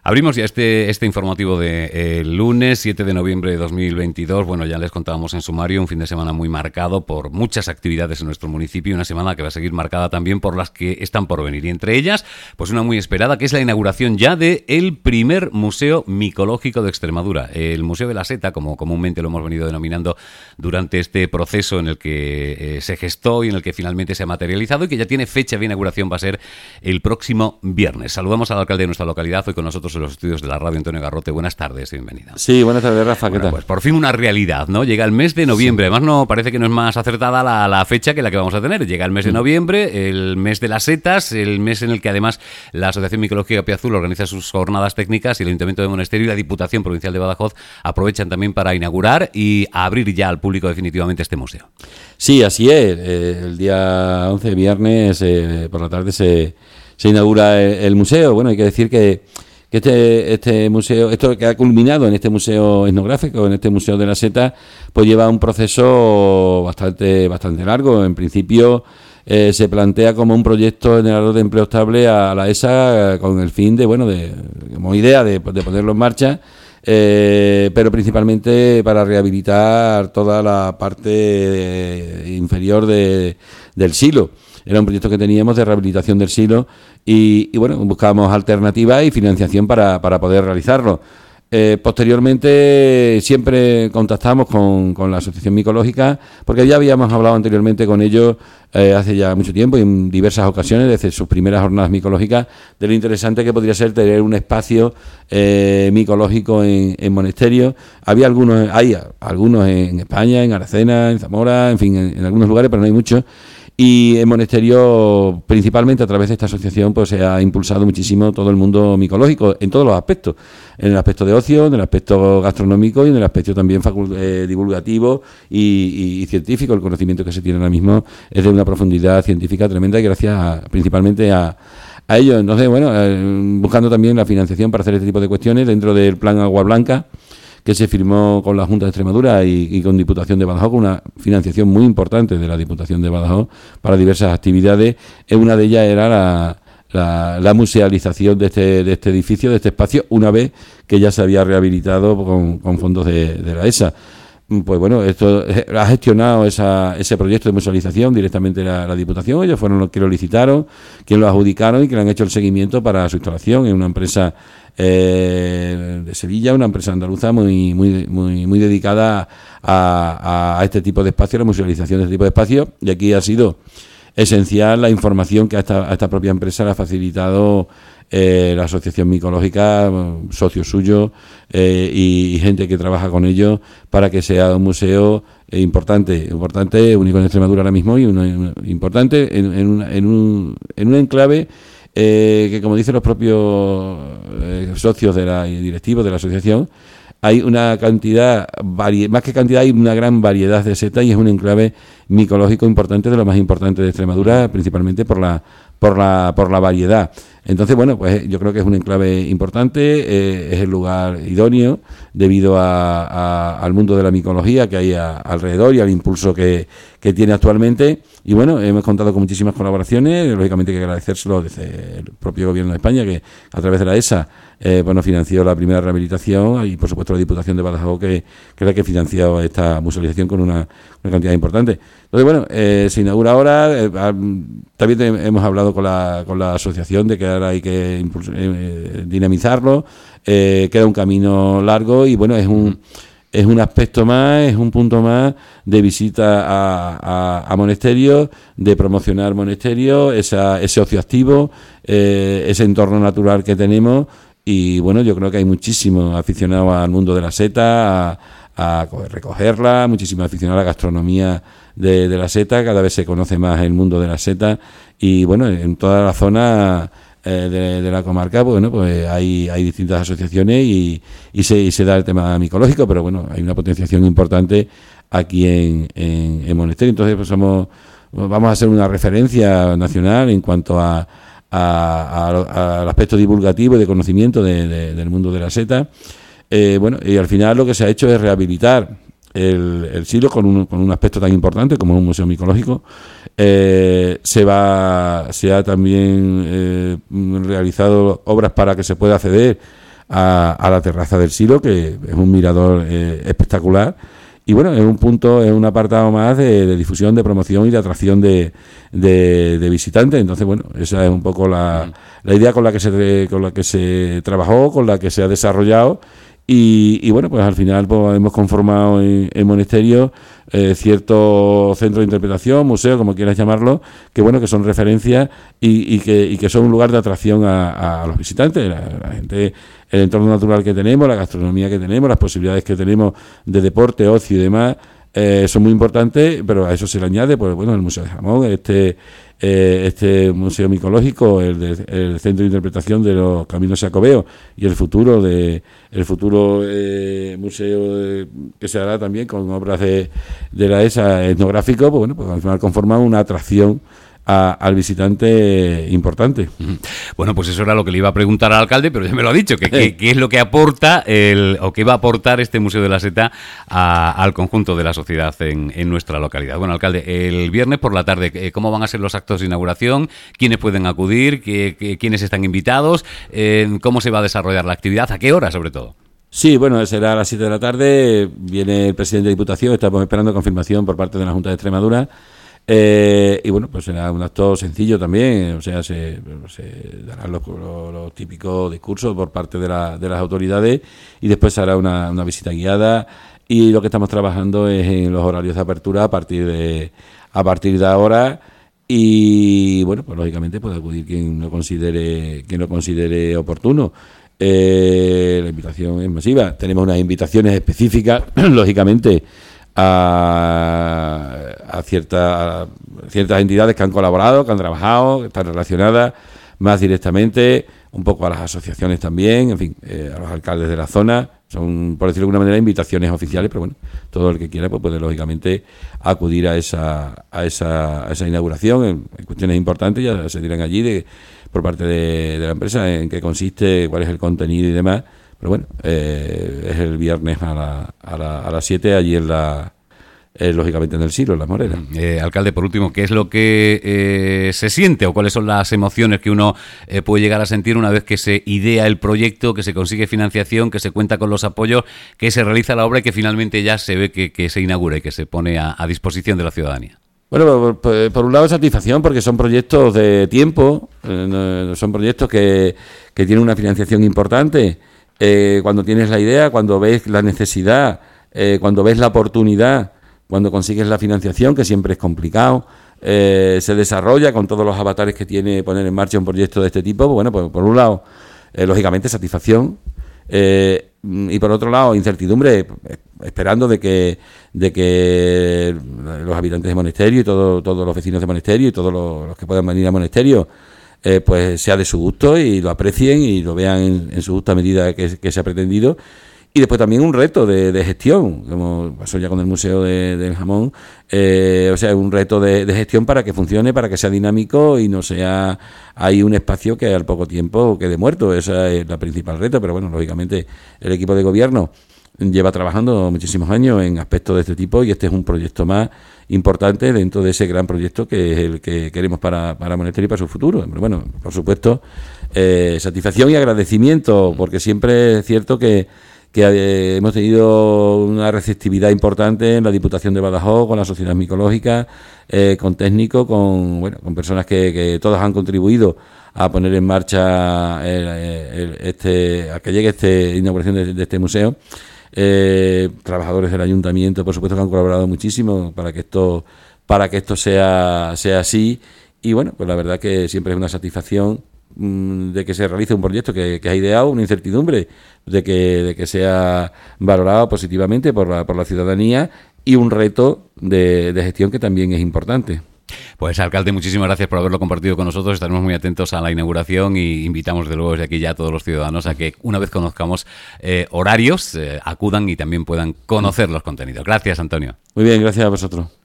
Abrimos ya este informativo de lunes 7 de noviembre de 2022. Bueno, ya les contábamos en sumario, un fin de semana muy marcado por muchas actividades en nuestro municipio y una semana que va a seguir marcada también por las que están por venir. Y entre ellas, pues una muy esperada, que es la inauguración ya del primer Museo Micológico de Extremadura. El Museo de la Seta, como comúnmente lo hemos venido denominando durante este proceso en el que se gestó y en el que finalmente se ha materializado y que ya tiene fecha de inauguración, va a ser el próximo viernes. Saludamos al alcalde de nuestra localidad, hoy con nosotros en los estudios de la radio, Antonio Garrote. Buenas tardes y bienvenida. Sí, buenas tardes, Rafa, ¿qué tal? Pues por fin una realidad, ¿no? Llega el mes de noviembre, además no parece que no es más acertada la fecha que la que vamos a tener. Llega el mes de noviembre, el mes de las setas, el mes en el que además la Asociación Micológica Pie Azul organiza sus jornadas técnicas y el Ayuntamiento de Monesterio y la Diputación Provincial de Badajoz aprovechan también para inaugurar y abrir ya al público definitivamente este museo. Sí, así es. El día 11, viernes, por la tarde se inaugura el museo. Bueno, hay que decir que este museo, esto que ha culminado en este museo etnográfico, en este Museo de la Seta, pues lleva un proceso bastante largo. En principio se plantea como un proyecto generador de empleo estable a la ESA con el fin como idea de ponerlo en marcha, pero principalmente para rehabilitar toda la parte inferior del silo. Era un proyecto que teníamos de rehabilitación del silo y bueno, buscábamos alternativas y financiación para poder realizarlo. Posteriormente siempre contactamos con la Asociación Micológica, porque ya habíamos hablado anteriormente con ellos hace ya mucho tiempo y en diversas ocasiones, desde sus primeras jornadas micológicas, de lo interesante que podría ser tener un espacio micológico en Monesterio. Hay algunos en España, en Aracena, en Zamora, en fin, en algunos lugares, pero no hay muchos. Y en Monesterio, principalmente a través de esta asociación, pues se ha impulsado muchísimo todo el mundo micológico en todos los aspectos, en el aspecto de ocio, en el aspecto gastronómico y en el aspecto también divulgativo y científico. El conocimiento que se tiene ahora mismo es de una profundidad científica tremenda y gracias principalmente a ello. Entonces, bueno, buscando también la financiación para hacer este tipo de cuestiones dentro del plan Agua Blanca, que se firmó con la Junta de Extremadura y con Diputación de Badajoz, con una financiación muy importante de la Diputación de Badajoz para diversas actividades. Una de ellas era la musealización de este edificio, de este espacio, una vez que ya se había rehabilitado con fondos de la ESA. Pues bueno, esto ha gestionado ese proyecto de musealización directamente la Diputación. Ellos fueron los que lo licitaron, quienes lo adjudicaron y que le han hecho el seguimiento para su instalación en una empresa de Sevilla, una empresa andaluza muy dedicada a este tipo de espacios, la musealización de este tipo de espacios, y aquí ha sido esencial la información que a esta propia empresa le ha facilitado la Asociación Micológica, socios suyos y gente que trabaja con ellos para que sea un museo importante, único en Extremadura ahora mismo y uno importante en un enclave que, como dicen los propios socios y directivos de la asociación, hay una cantidad, más que cantidad, hay una gran variedad de setas y es un enclave micológico importante, de lo más importante de Extremadura, principalmente por la variedad. Entonces, bueno, pues yo creo que es un enclave importante, es el lugar idóneo debido al mundo de la micología que hay alrededor y al impulso que tiene actualmente. Y bueno, hemos contado con muchísimas colaboraciones, lógicamente hay que agradecérselo desde el propio Gobierno de España, que a través de la ESA financió la primera rehabilitación, y por supuesto la Diputación de Badajoz, que es la que financió esta musealización con una cantidad importante. Entonces, bueno, se inaugura ahora. También hemos hablado con la asociación de que ahora hay que dinamizarlo. Queda un camino largo y bueno, es un aspecto más, es un punto más de visita a Monesterio, de promocionar Monesterio, ese ocio activo, ese entorno natural que tenemos. Y bueno, yo creo que hay muchísimos aficionados al mundo de la seta, a recogerla, muchísimos aficionados a la gastronomía de la seta. Cada vez se conoce más el mundo de la seta y bueno, en toda la zona de la comarca, bueno, pues hay distintas asociaciones y se da el tema micológico, pero bueno, hay una potenciación importante aquí en Monesterio. Entonces, pues vamos a ser una referencia nacional en cuanto al aspecto divulgativo y de conocimiento del mundo de la seta. Bueno, y al final lo que se ha hecho es rehabilitar el silo con un aspecto tan importante como un museo micológico. Se ha también realizado obras para que se pueda acceder a la terraza del Silo, que es un mirador espectacular. Y bueno, es un punto, es un apartado más de difusión, de promoción y de atracción de visitantes. Entonces, bueno, esa es un poco la idea con la que se trabajó, con la que se ha desarrollado. Y bueno, pues al final pues, hemos conformado en Monesterio ciertos centros de interpretación, museos, como quieras llamarlo, que bueno, que son referencias y que son un lugar de atracción a los visitantes, la gente, el entorno natural que tenemos, la gastronomía que tenemos, las posibilidades que tenemos de deporte, ocio y demás, son muy importantes, pero a eso se le añade, pues bueno, el Museo de Jamón, este museo micológico, el centro de interpretación de los caminos jacobeos y el futuro museo que se hará también con obras de la ESA etnográfico, pues bueno, pues al final conforma una atracción al visitante importante. Bueno, pues eso era lo que le iba a preguntar al alcalde, pero ya me lo ha dicho, que qué es lo que aporta o qué va a aportar este Museo de la Seta al conjunto de la sociedad en nuestra localidad. Bueno, alcalde, el viernes por la tarde, ¿cómo van a ser los actos de inauguración? ¿Quiénes pueden acudir? ¿Quiénes están invitados? ¿Cómo se va a desarrollar la actividad? ¿A qué hora, sobre todo? Sí, bueno, será a las 7 de la tarde, viene el presidente de Diputación, estamos esperando confirmación por parte de la Junta de Extremadura. Y bueno, pues será un acto sencillo también, o sea, se darán los típicos discursos por parte de las autoridades y después se hará una visita guiada, y lo que estamos trabajando es en los horarios de apertura a partir de ahora. Y bueno, pues lógicamente puede acudir quien lo considere oportuno. La invitación es masiva, tenemos unas invitaciones específicas, lógicamente, a ciertas entidades que han colaborado, que han trabajado, que están relacionadas más directamente, un poco a las asociaciones también, en fin, a los alcaldes de la zona. Son, por decirlo de alguna manera, invitaciones oficiales, pero bueno, todo el que quiera pues puede lógicamente acudir a esa inauguración. En cuestiones importantes ya se dirán allí por parte de la empresa en qué consiste, cuál es el contenido y demás. Pero bueno, es el viernes a las 7 allí lógicamente en el Silo, en Las Moreras. Alcalde, por último, ¿qué es lo que se siente o cuáles son las emociones que uno puede llegar a sentir una vez que se idea el proyecto, que se consigue financiación, que se cuenta con los apoyos, que se realiza la obra y que finalmente ya se ve que se inaugura y que se pone a disposición de la ciudadanía? Bueno, por un lado satisfacción, porque son proyectos de tiempo, son proyectos que tienen una financiación importante. Cuando tienes la idea, cuando ves la necesidad, cuando ves la oportunidad, cuando consigues la financiación, que siempre es complicado, se desarrolla con todos los avatares que tiene poner en marcha un proyecto de este tipo. Bueno, pues por un lado, lógicamente satisfacción, y por otro lado incertidumbre, esperando de que los habitantes de Monesterio y todos los vecinos de Monesterio y todos los que puedan venir a Monesterio pues sea de su gusto y lo aprecien y lo vean en su justa medida que se ha pretendido. Y después también un reto de gestión, como pasó ya con el Museo del Jamón, o sea, un reto de gestión para que funcione, para que sea dinámico y no sea ahí un espacio que al poco tiempo quede muerto. Ese es el principal reto, pero bueno, lógicamente el equipo de gobierno lleva trabajando muchísimos años en aspectos de este tipo y este es un proyecto más importante dentro de ese gran proyecto que es el que queremos para Monesterio y para su futuro. Pero bueno, por supuesto, satisfacción y agradecimiento, porque siempre es cierto que hemos tenido una receptividad importante en la Diputación de Badajoz, con la Sociedad Micológica, con técnicos, con personas que todas han contribuido a poner en marcha a que llegue esta inauguración de este museo. Trabajadores del ayuntamiento, por supuesto, que han colaborado muchísimo para que esto sea así. Y bueno, pues la verdad que siempre es una satisfacción de que se realice un proyecto que ha ideado, una incertidumbre de que sea valorado positivamente por la ciudadanía y un reto de gestión que también es importante. Pues alcalde, muchísimas gracias por haberlo compartido con nosotros. Estaremos muy atentos a la inauguración y invitamos de luego desde aquí ya a todos los ciudadanos a que una vez conozcamos horarios, acudan y también puedan conocer los contenidos. Gracias, Antonio. Muy bien, gracias a vosotros.